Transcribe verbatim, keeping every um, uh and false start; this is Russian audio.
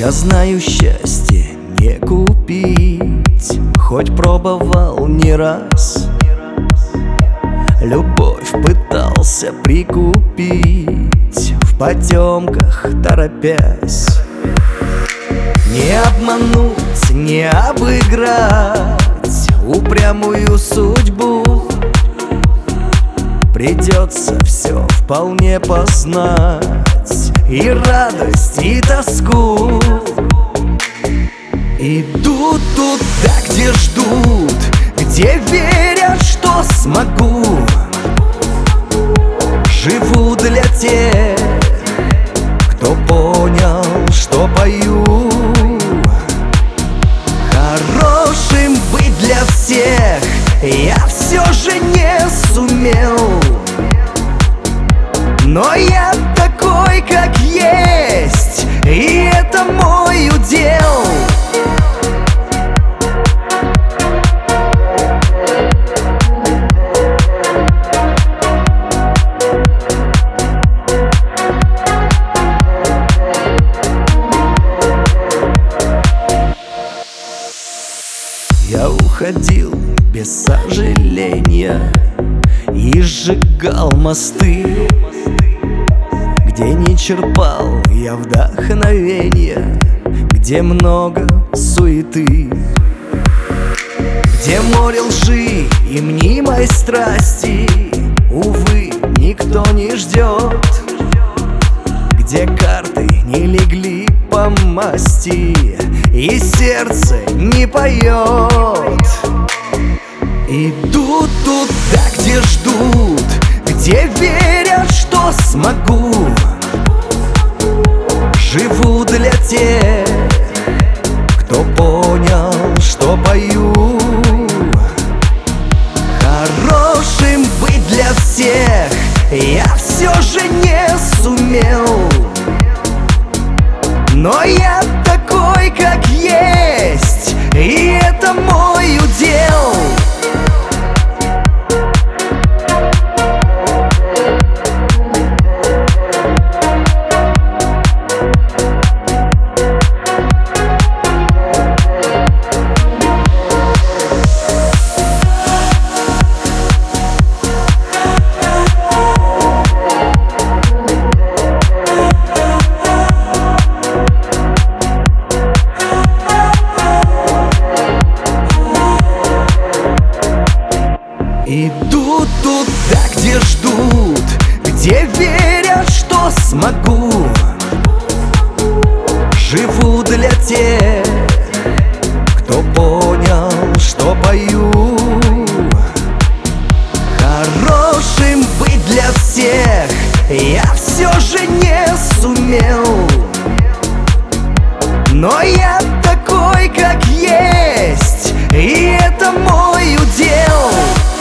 Я знаю, счастье не купить, хоть пробовал не раз. Любовь пытался прикупить, в потемках торопясь. Не обмануть, не обыграть упрямую судьбу. Придется все вполне познать, и радость, и тоску. Иду туда, где ждут, где верят, что смогу. Живу для тех, кто понял, что пою. Хорошим быть для всех я все же не сумел, но я такой, как есть, и это мой удел. Я уходил без сожаления и сжигал мосты, где не черпал я вдохновения, где много суеты, где море лжи и мнимой страсти, увы, никто не ждет, где карты не легли по масти и сердце не поет. Иду туда, где ждут, где верят, что смогу. Живу для тех, кто понял, что пою. Хорошим быть для всех я все же не сумел, но я такой, как есть, и это мой удел. Иду туда, где ждут, где верят, что смогу. Живу для тех, кто понял, что пою. Хорошим быть для всех я все же не сумел, но я такой, как есть, и это мой удел.